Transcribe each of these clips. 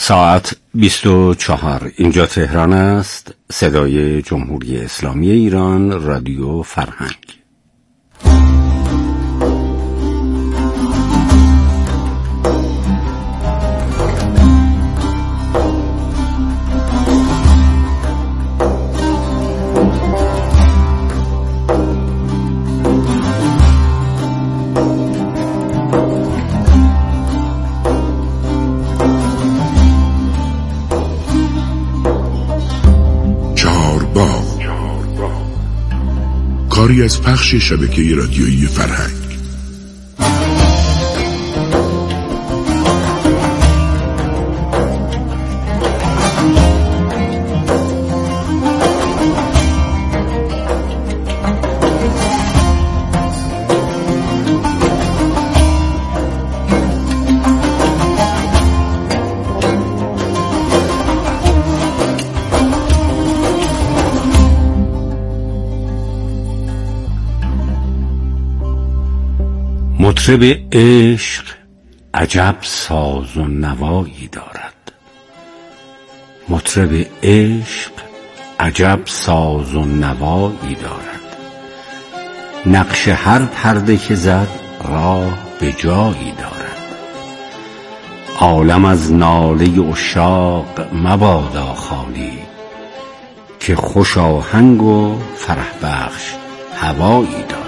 ساعت 24. اینجا تهران است. صدای جمهوری اسلامی ایران، رادیو فرهنگ. کاری از پخش شبکه رادیویی فرهنگ. مطرب عشق عجب ساز و نوایی دارد. مطرب عشق عجب ساز و نوایی دارد. نقش هر پرده که زد راه به جایی دارد. عالم از ناله عشاق مبادا خالی، که خوش آهنگ و فرح بخش هوایی دارد.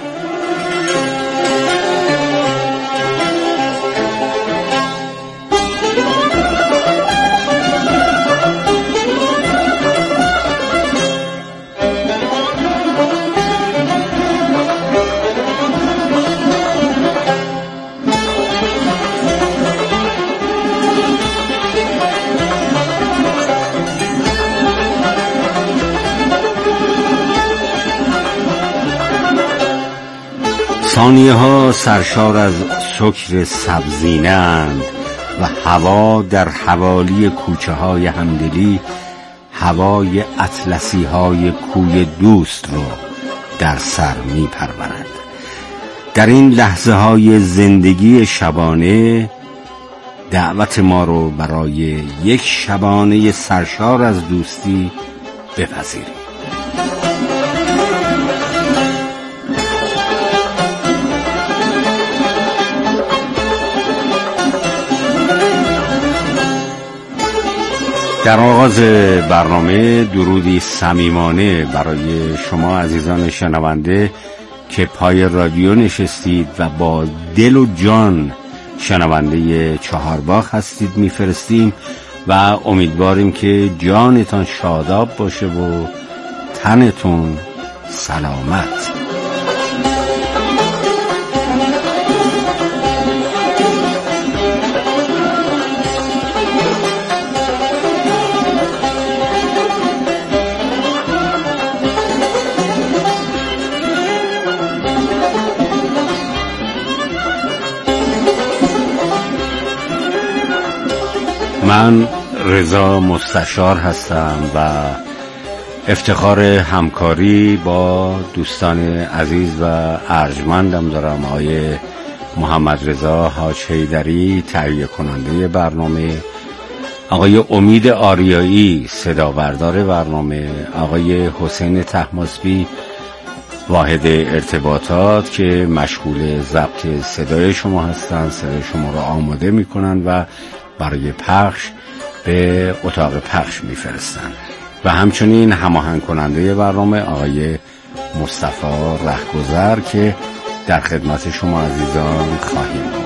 ثانیه ها سرشار از سکر سبزینه اند و هوا در حوالی کوچه های همدلی هوای اطلسی های کوی دوست رو در سر می پرورد. در این لحظه های زندگی شبانه دعوت ما رو برای یک شبانه سرشار از دوستی بپذیرید. در آغاز برنامه درودی صمیمانه برای شما عزیزان شنونده که پای رادیو نشستید و با دل و جان شنونده چهارباغ هستید میفرستیم و امیدواریم که جانتان شاداب باشه و تنتون سلامت. من رضا مستشار هستم و افتخار همکاری با دوستان عزیز و ارجمندم دارم. آقای محمد رضا حاج حیدری تهیه کننده برنامه، آقای امید آریایی صدابردار برنامه، آقای حسین طهماسبی واحد ارتباطات که مشغول ضبط صدای شما هستن، صدای شما رو آماده میکنن و برای پخش به اتاق پخش میفرستن و همچنین هماهنگ کننده برنامه آقای مصطفی رهگذر که در خدمت شما عزیزان خواهیم بود.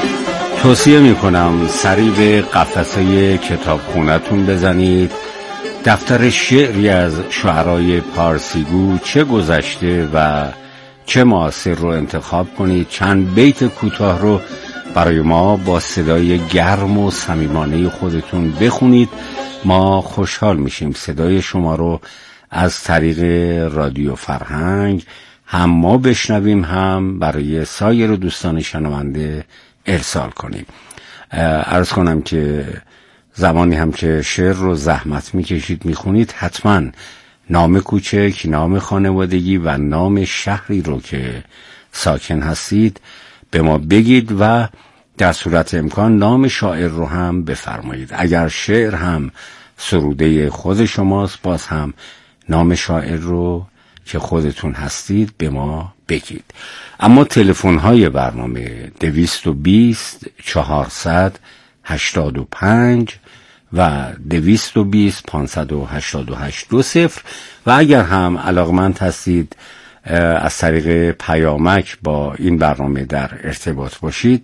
توصیه میکنم سری به قفسه کتابخونه‌تون بزنید دفتر شعری از شعرای پارسیگو چه گذشته و چه معاصر رو انتخاب کنید. چند بیت کوتاه رو برای ما با صدای گرم و صمیمانه خودتون بخونید. ما خوشحال میشیم صدای شما رو از طریق رادیو فرهنگ هم ما بشنویم، هم برای سایر دوستان شنونده ارسال کنیم. عرض کنم که زمانی هم که شعر رو زحمت میکشید میخونید، حتما نام کوچک، نام خانوادگی و نام شهری رو که ساکن هستید به ما بگید و در صورت امکان نام شاعر رو هم بفرمایید. اگر شعر هم سروده خود شماست، باز هم نام شاعر رو که خودتون هستید به ما بگید. اما تلفن های برنامه 220 400 85 و 220 588 20 و اگر هم علاقمند هستید از طریق پیامک با این برنامه در ارتباط باشید،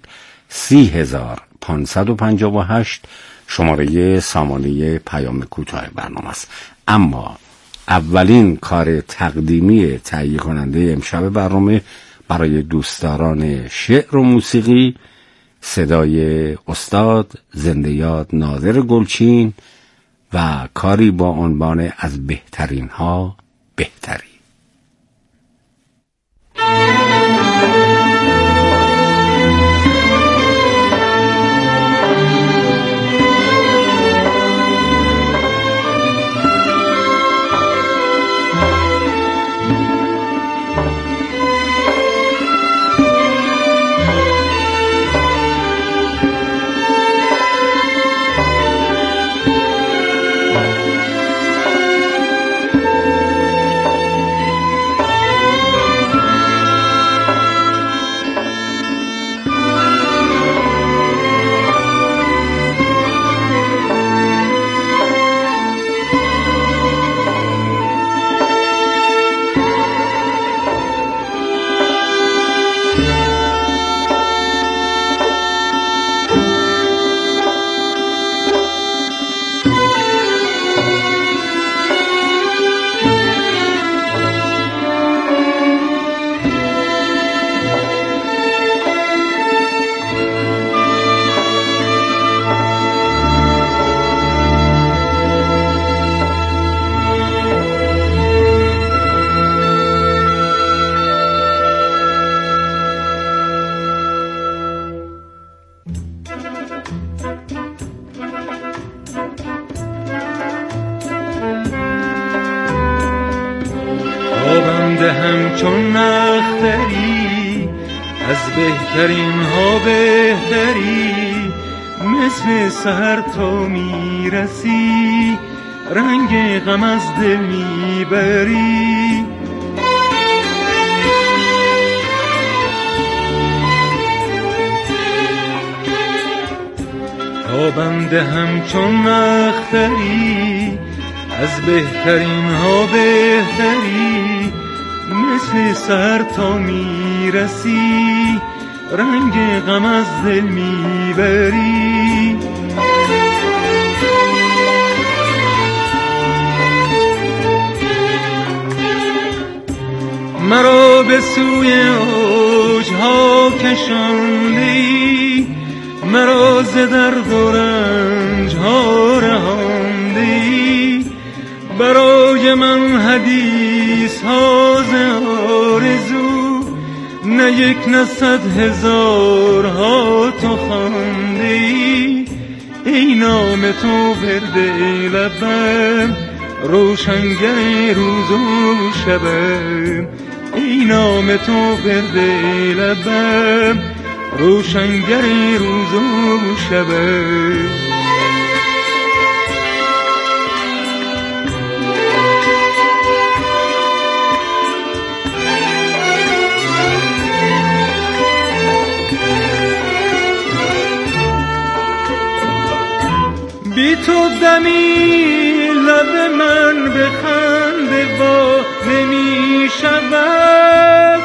30558 شماره سامانه پیام کوتاه برنامه است. اما اولین کار تقدیمی تهیه کننده امشب برنامه برای دوستداران شعر و موسیقی، صدای استاد زنده یاد نادر گلچین و کاری با عنوان از بهترین ها بهتری. همچون نختری از بهترین ها بهتری، مثل سحر تو میرسی رنگ غم از دل میبری. تا بنده همچون نختری از بهترین ها بهتری، مثل سر تا میرسی رنگ غم از دل میبری. مرا به سوی اوجها کشاندی، مرا ز درد و رنجها رهاندی، برای من حدیث ها ز آرزو، نه یک نه 100,000 ها تو خواندی. ای نام تو ورد لبم، روشنگر روز و شبم. ای نام تو ورد لبم، روشنگر روز و شبم. بی تو دمی لب من به خنده وا نمی شود،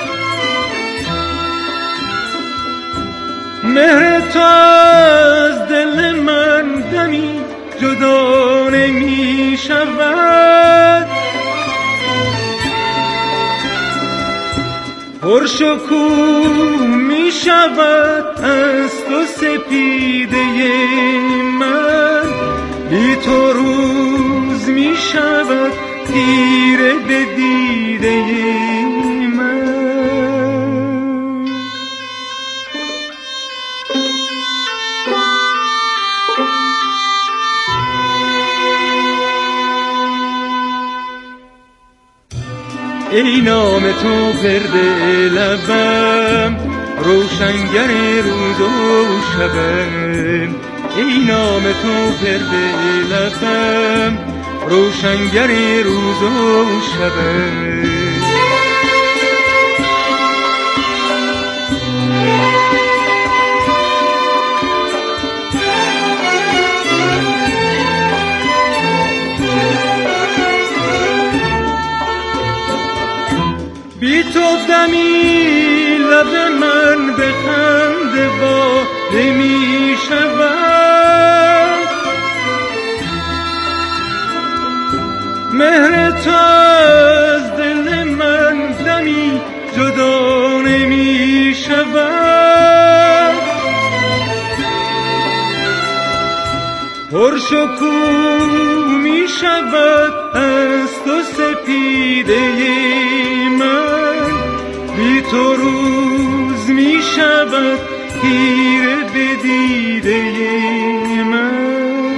مهر تو از دل من دمی جدا نمی پرشکوه می شود از تو سپیده من، بی تو روز می شود تیره به دیده من. ای نام تو پرده لبم، روشنگر روز و شبم. ای نام تو پرده لبم، روشنگر روز و شبم. بی تو دمی لب من به خنده وا نمی شود، مهر تو از دل من دمی جدا نمی شود. پرشکوه می شود از تو سپیده من، بی تو روز می شود تیره به دیده من.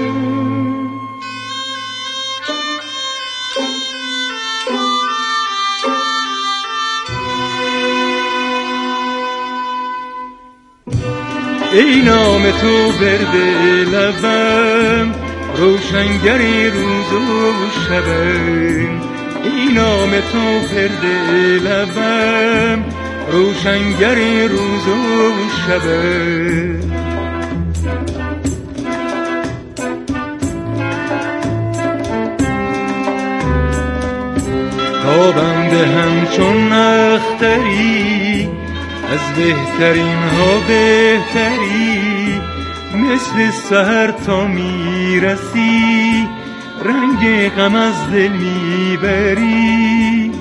ای نام تو برده لبم، روشنگر روز و شبم. ای نام تو پرده لبم، روشنگر روز و شبم. تابنده همچون اختری، از بهترین ها بهتری، مثل سحر تا میرسی، رنگ غم از دل میبری.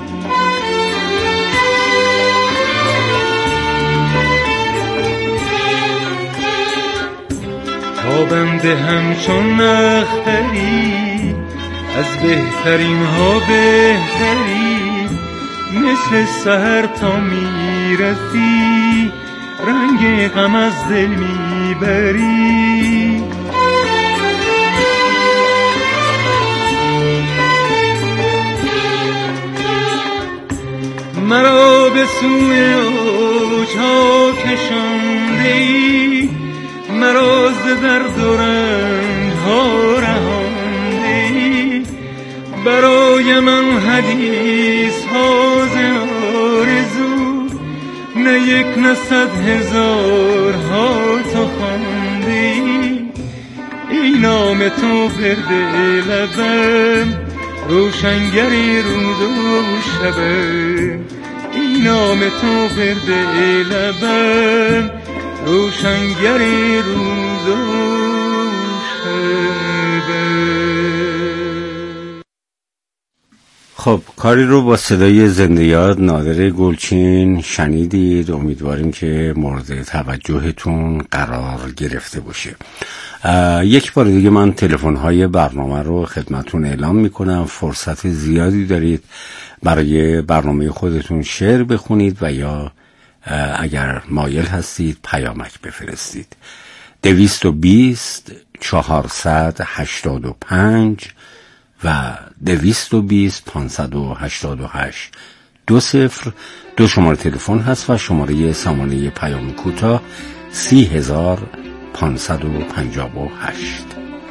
تابنده همچون اختری، از بهترین ها بهتری، مثل سحر تا میرسی، رنگ غم از دل میبری. مرا به سوی اوجها کشانده‌ای، مرا ز درد و رنج‌ها رهانده‌ای. برای من حدیث‌ها ز آرزو، نه یک نه 100,000 تو خوانده‌ای. ای نام تو پرده لبم، روشنگر روز و شبم. ای نام تو پرده لبم، روشنگر روز و شبم. خب کاری رو با صدای زنده یاد نادر گلچین شنیدید. امیدواریم که مورد توجهتون قرار گرفته باشه. یک بار دیگه من تلفن‌های برنامه رو خدمتون اعلام میکنم. فرصت زیادی دارید برای برنامه خودتون شعر بخونید و یا اگر مایل هستید پیامک بفرستید. 220 485 و 220 588 20 دو شماره تلفن هست و شماره سامانه پیام کوتاه 30558.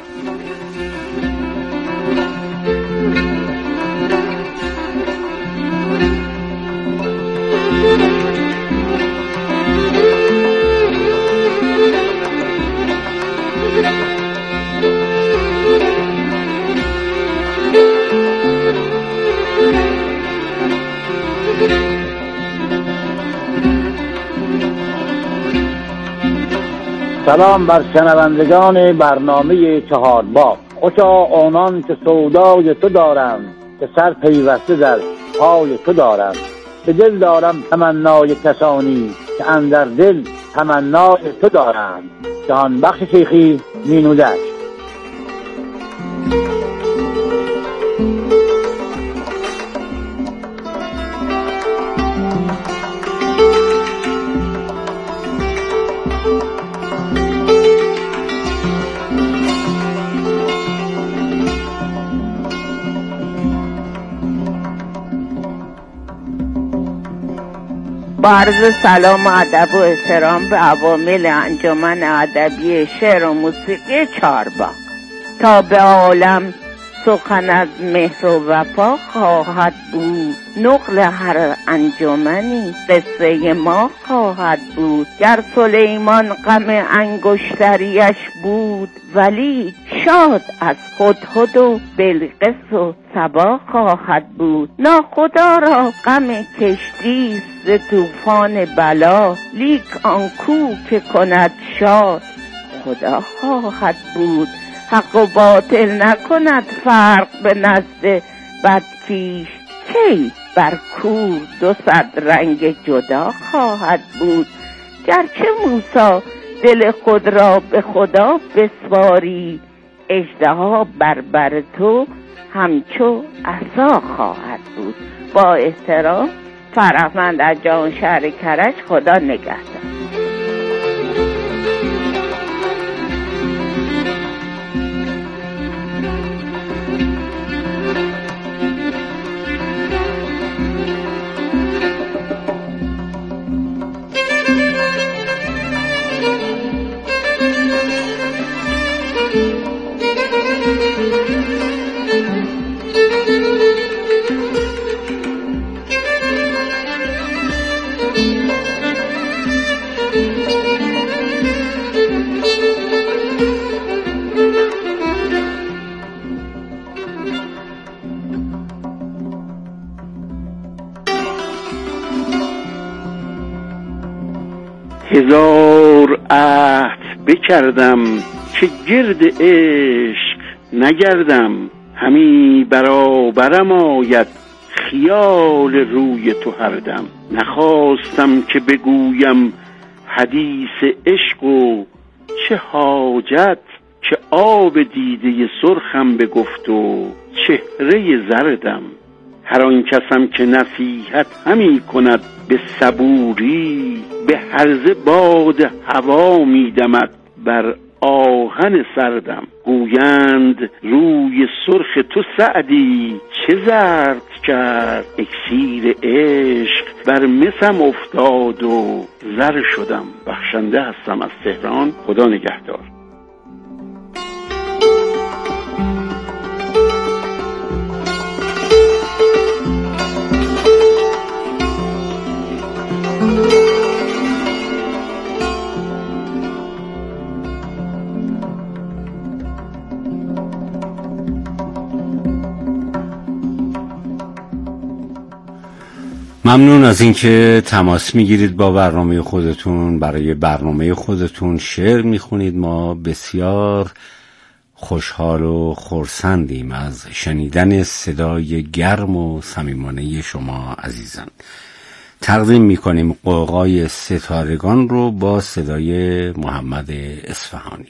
سلام بر شنوندگان برنامه چهارباغ. خوشا آنان که سودای تو دارند، که سر پیوسته در پای تو دارند. به دل دارم تمنای کسانی که اندر دل تمنای تو دارند. جهان بخش شیخی، مینودش. با عرض سلام و ادب و احترام به عوامل انجمن ادبی شعر و موسیقی چهارباغ، تا به عالم سخن از مهر و وفا خواهد بود، نقل هر انجمنی قصه ما خواهد بود. گر سلیمان غم انگشتریش بود، ولی شاد از هدهد و بلقیس و سبا خواهد بود. ناخدا را غم کشتی ز طوفان بلا، لیک آن کو که کند شاد خدا خواهد بود. حق و باطل نکند فرق به نزد بدکیش، کی بر کور 200 رنگ جدا خواهد بود. گرچه موسی دل خود را به خدا بسپاری، اژدها بر تو همچو عصا خواهد بود. با احترام، فرهمند از جهان شهر کرج. خدا نگهدار. هزار عهد بکردم که گرد عشق نگردم، همی برابرم آید خیال روی تو هر دم. نخواستم که بگویم حدیث عشق و چه حاجت، که آب دیده سرخم بگفت و چهره زردم. هر آن کسم که نصیحت همی کند به صبوری، به هرزه باد هوا میدمد بر آهن سردم. گویند روی سرخ تو سعدی چه زرد کرد، اکسیر عشق بر مسم افتاد و زر شدم. بخشنده هستم از تهران. خدا نگهدار. ممنون از اینکه تماس میگیرید با برنامه خودتون، برای برنامه خودتون شعر میخونید. ما بسیار خوشحال و خرسندیم از شنیدن صدای گرم و صمیمانه شما عزیزان. تقدیم میکنیم غوغای ستارگان رو با صدای محمد اصفهانی.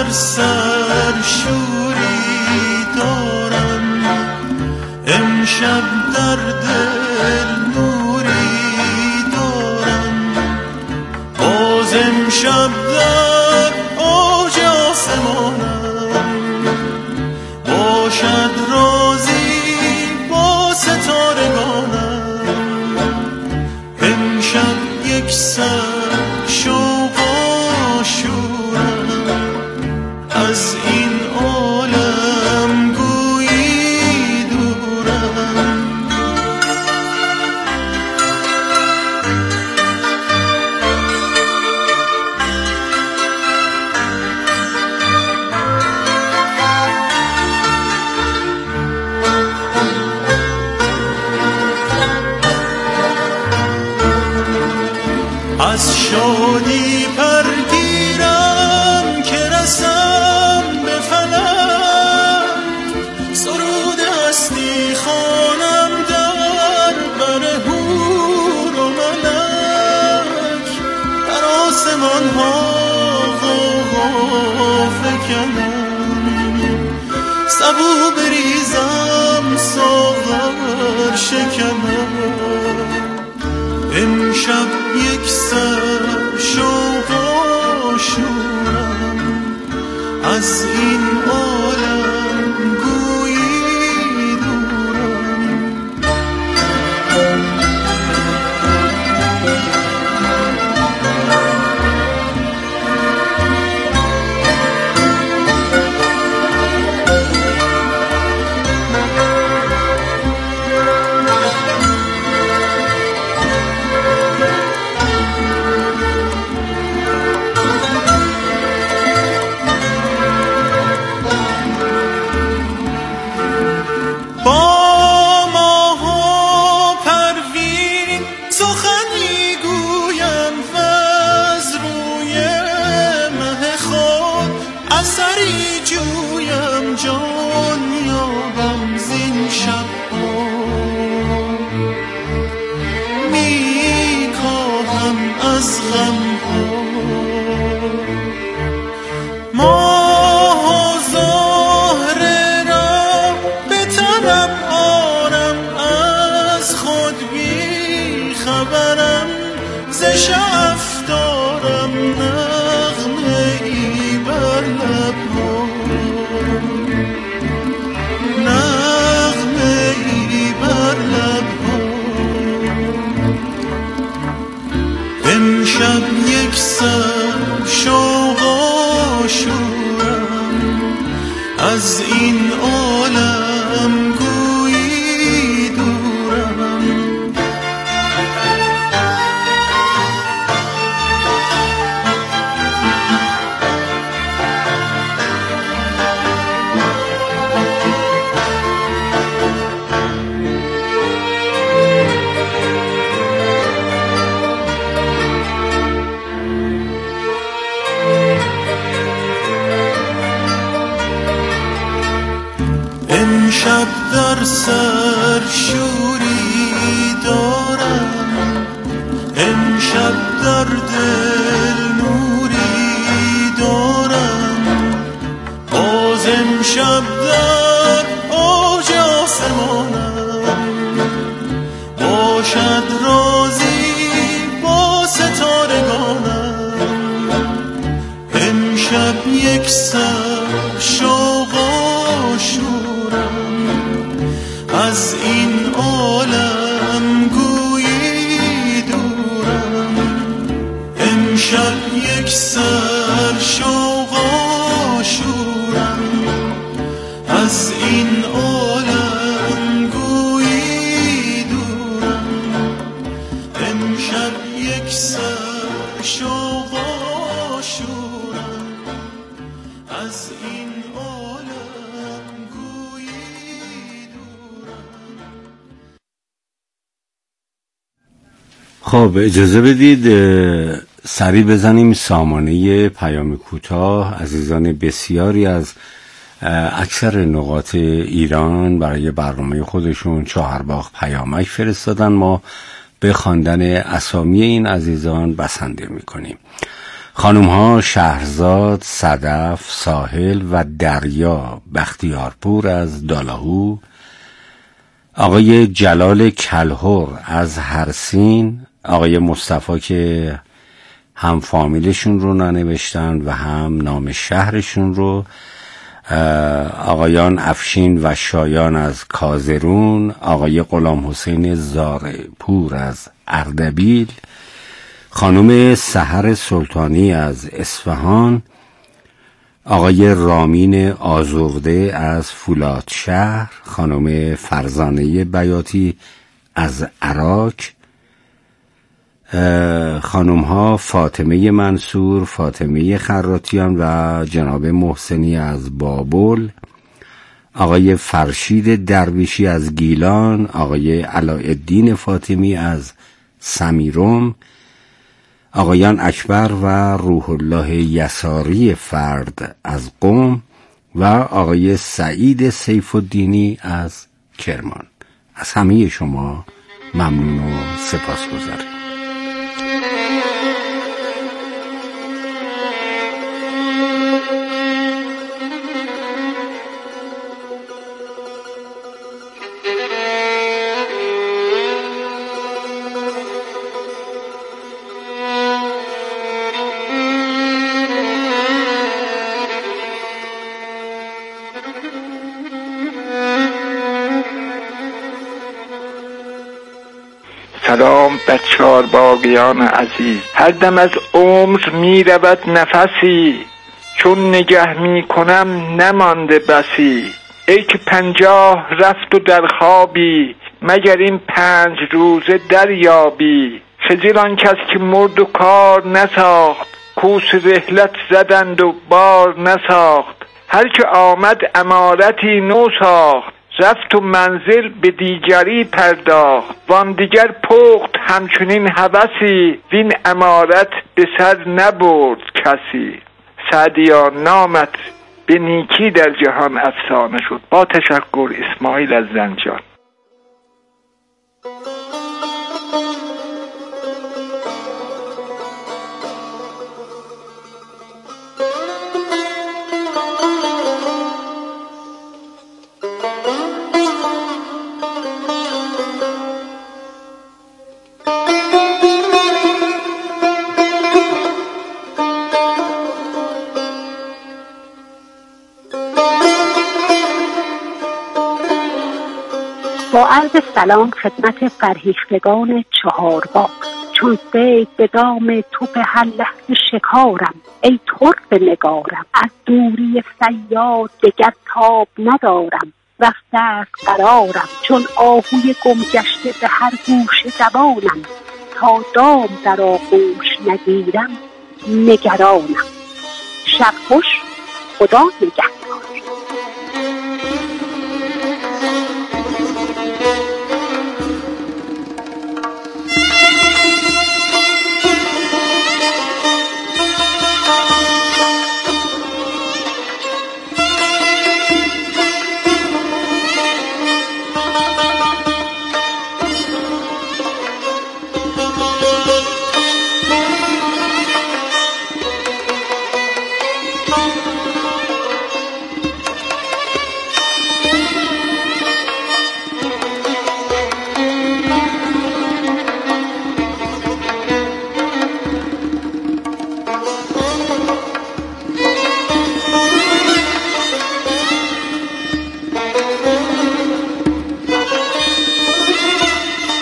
در سر شوری دارم، امشب در دل نوری دارم، باز امشب در اوج آسمانم، باشد رازی با ستارگانم، امشب یک سر شوق و شورم، از این عالم گویی دورم. از شادی پرگیرم که رسم به فلک، سرود هستی خوانم در بر حور و ملک، در آسمان ها غوغا فکنم، سبو بریزم ساغر شکنم، امشب یک سر شوق و شورم، از این عالم گویی دورم. امشب یک سر شوق و شورم، از این عالم گویی دورم. امشب در سر شوری دارم، امشب در دل نوری دارم، باز امشب در اوج آسمانم، باشد رازی با ستارگانم، امشب یک سر شوق و شورم، از این عالم گویی دورم. امشب یک سر شوق و شورم، از این عالم گویی دورم. امشب یک سر شوق و شورم، از این عالم گویی دورم. خب اجازه بدید سری بزنیم سامانه پیام کوتاه. عزیزان بسیاری از اکثر نقاط ایران برای برنامه خودشون چهارباغ پیامک فرستادن، ما به خواندن اسامی این عزیزان بسنده میکنیم. خانم ها شهرزاد، صدف، ساحل و دریا بختیارپور از دالاهو، آقای جلال کلهر از هرسین، آقای مصطفی که هم فامیلشون رو ننوشتن و هم نام شهرشون رو، آقایان افشین و شایان از کازرون، آقای غلام حسین زارپور از اردبیل، خانم سحر سلطانی از اصفهان، آقای رامین آزرده از فولادشهر، خانم فرزانه بیاتی از عراق، خانم ها فاطمه منصور، فاطمه خراتیان و جناب محسنی از بابل، آقای فرشید درویشی از گیلان، آقای علاءالدین فاطمی از سمیرم، آقایان اکبر و روح الله یساری فرد از قم و آقای سعید سیف الدینی از کرمان. از همه شما ممنون و سپاسگزارم. سلام بر چارباغیان عزیز. هر دم از عمر می رود نفسی، چون نگه می کنم نمانده بسی. ای که 50 رفت و در خوابی، مگر این 5 روزه دریابی. خجل آن کس که مرد و کار نساخت، کوس رحلت زدند و بار نساخت. هر که آمد امارتی نو ساخت، رفت و منزل به دیگری پرداخت. وان دیگر پخت همچنین هوسی، وین امارت به سر نبرد کسی. سعدیا نامت به نیکی در جهان افسانه شد. با تشکر، اسماعیل از زنجان. با عرض سلام خدمت فرهیختگان چهارباغ. چون صید به دام تو به هر لحظه شکارم، ای طرف نگارم از دوری صیاد دگر تاب ندارم. رفته است قرارم چون آهوی گم گشته به هر گوشه دوانم. تا دام در آغوش نگیرم نگرانم. شب خوش، خدا نگهدار.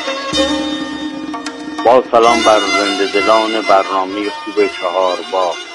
با سلام بر زنده دلان برنامه خوب چهارباغ.